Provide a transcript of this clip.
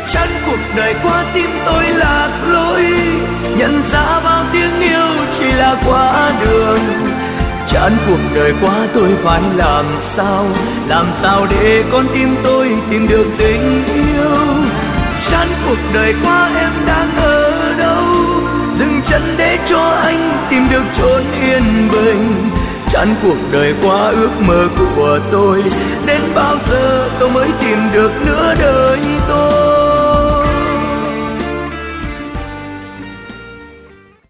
chán cuộc đời qua tim tôi lạc lối, nhận ra bao tiếng yêu chỉ là quá đường. Chán cuộc đời qua tôi phải làm sao để con tim tôi tìm được tình yêu. Chán cuộc đời qua em đang ở đâu, dừng chân để cho anh tìm được chốn yên bình. Chán cuộc đời qua ước mơ của tôi